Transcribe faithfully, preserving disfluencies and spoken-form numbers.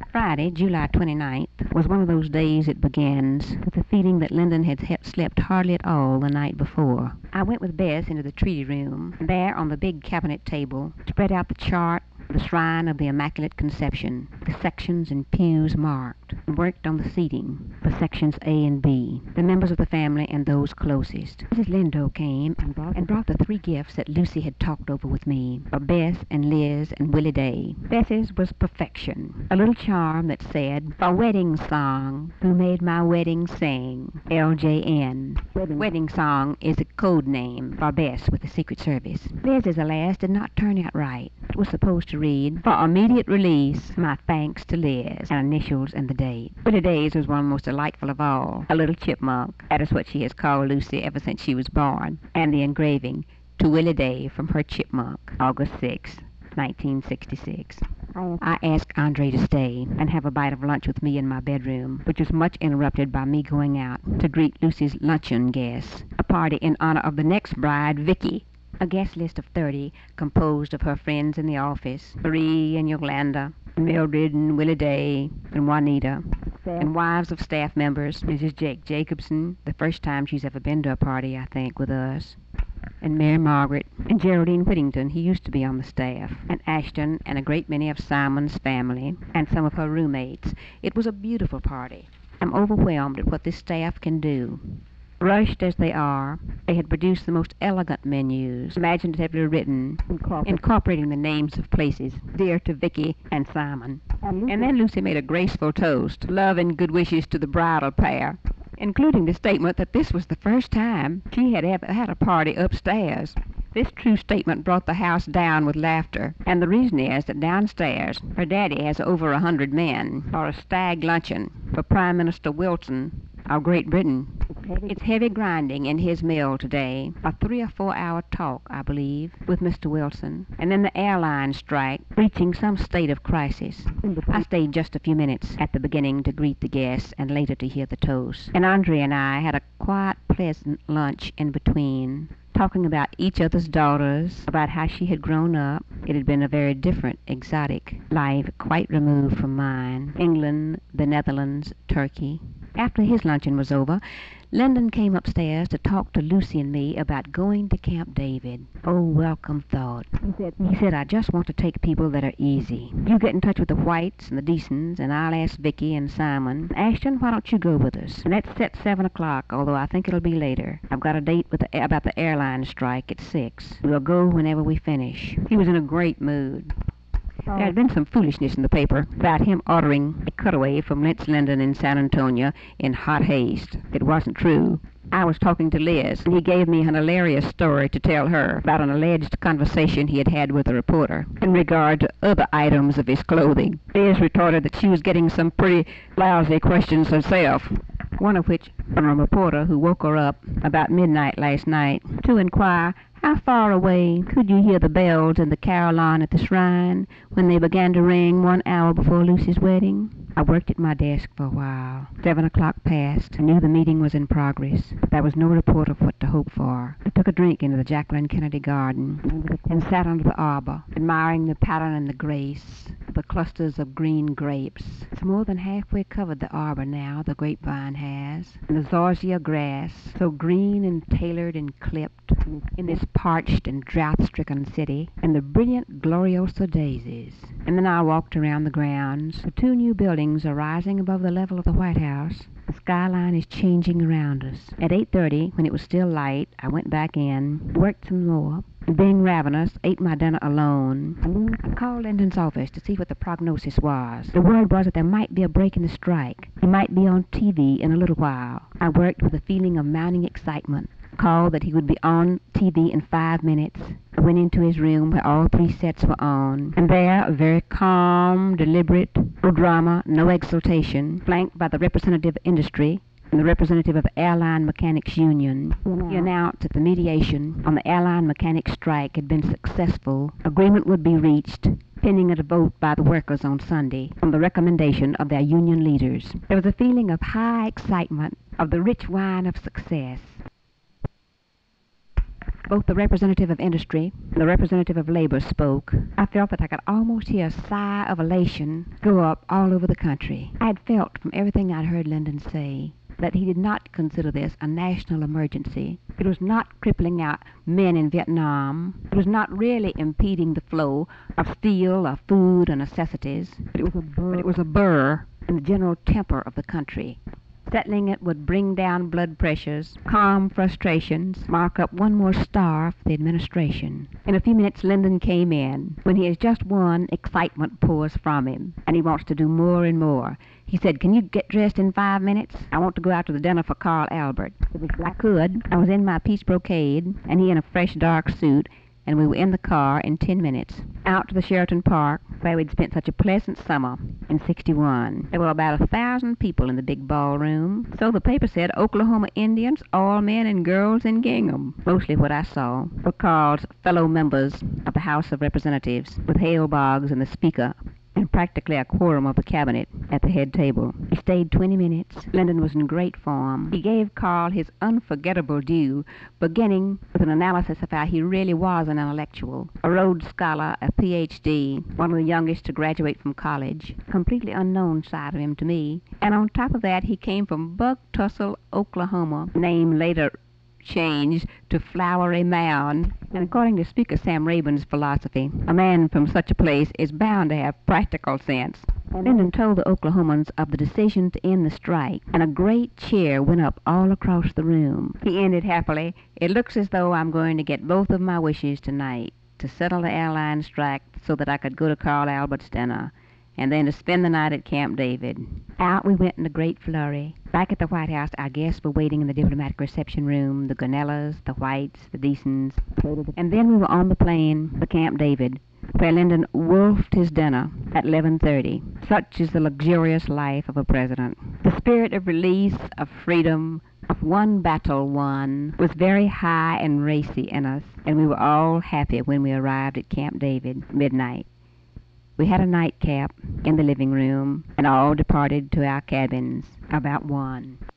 Friday, July twenty-ninth, was one of those days that begins with the feeling that Lyndon had he- slept hardly at all the night before. I went with Bess into the treaty room. There, on the big cabinet table, spread out the chart, the shrine of the Immaculate Conception, the sections and pews marked, and worked on the seating for sections A and B, the members of the family and those closest. Missus Lindo came and brought, and brought the three gifts that Lucy had talked over with me, for Bess and Liz and Willie Day. Bess's was perfection, a little charm that said, "For wedding song, who made my wedding sing, L J N. Wedding, wedding song is a code name for Bess with the Secret Service. Liz's, alas, did not turn out right. It was supposed to read, "For immediate release, my thanks to Liz," and initials and the date. Willie Day's was one most delightful of all, a little chipmunk. That is what she has called Lucy ever since she was born. And the engraving, "To Willie Day from her chipmunk, August sixth, nineteen sixty-six. I asked Andre to stay and have a bite of lunch with me in my bedroom, which was much interrupted by me going out to greet Lucy's luncheon guests, a party in honor of the next bride, Vicky. A guest list of thirty, composed of her friends in the office, Marie and Yolanda, Mildred and Willie Day, and Juanita, and wives of staff members, Missus Jake Jacobson, the first time she's ever been to a party, I think, with us, and Mary Margaret, and Geraldine Whittington, who used to be on the staff, and Ashton, and a great many of Simon's family, and some of her roommates. It was a beautiful party. I'm overwhelmed at what this staff can do. Rushed as they are, they had produced the most elegant menus, imaginatively written, incorporating the names of places dear to Vicky and Simon. And then Lucy made a graceful toast, love and good wishes to the bridal pair, including the statement that this was the first time she had ever had a party upstairs. This true statement brought the house down with laughter, and the reason is that downstairs her daddy has over a hundred men for a stag luncheon for Prime Minister Wilson of Great Britain. It's heavy. It's heavy grinding in his mill today, a three or four hour talk, I believe, with Mister Wilson, and then the airline strike reaching some state of crisis. I stayed just a few minutes at the beginning to greet the guests and later to hear the toast, and Andre and I had a quiet, pleasant lunch in between, talking about each other's daughters, about how she had grown up. It had been a very different, exotic life, quite removed from mine. England, the Netherlands, Turkey. After his luncheon was over, Lyndon came upstairs to talk to Lucy and me about going to Camp David. Oh, welcome thought. He said, he said, "I just want to take people that are easy. You get in touch with the Whites and the Deasons, and I'll ask Vicky and Simon. Ashton, why don't you go with us? And that's set seven o'clock, although I think it'll be later. I've got a date with the, about the airline strike at six. We'll go whenever we finish." He was in a great mood. There had been some foolishness in the paper about him ordering a cutaway from Lynch Linden in San Antonio in hot haste. It wasn't true. I was talking to Liz, and he gave me an hilarious story to tell her about an alleged conversation he had had with a reporter in regard to other items of his clothing. Liz retorted that she was getting some pretty lousy questions herself, one of which from a reporter who woke her up about midnight last night to inquire how far away could you hear the bells in the carillon at the shrine when they began to ring one hour before Lucy's wedding? I worked at my desk for a while. Seven o'clock passed. I knew the meeting was in progress, but there was no report of what to hope for. I took a drink into the Jacqueline Kennedy garden and sat under the arbor, admiring the pattern and the grace of the clusters of green grapes. It's more than halfway covered the arbor now, the grapevine has, and the zorzia grass, so green and tailored and clipped in this parched and drought-stricken city, and the brilliant gloriosa daisies. And then I walked around the grounds. The two new buildings are rising above the level of the White House. The skyline is changing around us. At eight thirty, when it was still light, I went back in, worked some more, and being ravenous, ate my dinner alone. And then I called Lyndon's office to see what the prognosis was. The word was that there might be a break in the strike. He might be on T V in a little while. I worked with a feeling of mounting excitement. Called that he would be on T V in five minutes. I went into his room where all three sets were on, and there, very calm, deliberate, no drama, no exultation, flanked by the representative of industry and the representative of the Airline Mechanics Union, he announced that the mediation on the airline mechanics strike had been successful. Agreement would be reached, pending a vote by the workers on Sunday on the recommendation of their union leaders. There was a feeling of high excitement, of the rich wine of success. Both the representative of industry and the representative of labor spoke. I felt that I could almost hear a sigh of elation go up all over the country. I had felt from everything I'd heard Lyndon say that he did not consider this a national emergency. It was not crippling out men in Vietnam. It was not really impeding the flow of steel, of food, or necessities. But it was a burr, but it was a burr in the general temper of the country. Settling it would bring down blood pressures, calm frustrations, mark up one more star for the administration. In a few minutes, Lyndon came in. When he has just won, excitement pours from him, and he wants to do more and more. He said, "Can you get dressed in five minutes? I want to go out to the dinner for Carl Albert." I could. I was in my peach brocade, and he in a fresh dark suit, and we were in the car in ten minutes, out to the Sheraton Park, where we'd spent such a pleasant summer in sixty-one. There were about a thousand people in the big ballroom. So the paper said, Oklahoma Indians, all men and girls in gingham. Mostly what I saw were Carl's fellow members of the House of Representatives, with Hale Boggs and the Speaker, and practically a quorum of the cabinet at the head table. He stayed twenty minutes. Lyndon was in great form. He gave Carl his unforgettable due, beginning with an analysis of how he really was an intellectual, a Rhodes Scholar, a P H D, one of the youngest to graduate from college, completely unknown side of him to me. And on top of that, he came from Bug Tussle, Oklahoma, name later changed to Flowery Mound. And according to Speaker Sam Rabin's philosophy, a man from such a place is bound to have practical sense. Lyndon told the Oklahomans of the decision to end the strike, and a great cheer went up all across the room. He ended happily, "It looks as though I'm going to get both of my wishes tonight, to settle the airline strike so that I could go to Carl Albert's dinner, and then to spend the night at Camp David." Out we went in a great flurry. Back at the White House, our guests were waiting in the diplomatic reception room, the Gonellas, the Whites, the Deasons. And then we were on the plane for Camp David, where Lyndon wolfed his dinner at eleven thirty. Such is the luxurious life of a president. The spirit of release, of freedom, of one battle won, was very high and racy in us, and we were all happy when we arrived at Camp David, midnight. We had a nightcap in the living room, and all departed to our cabins about one.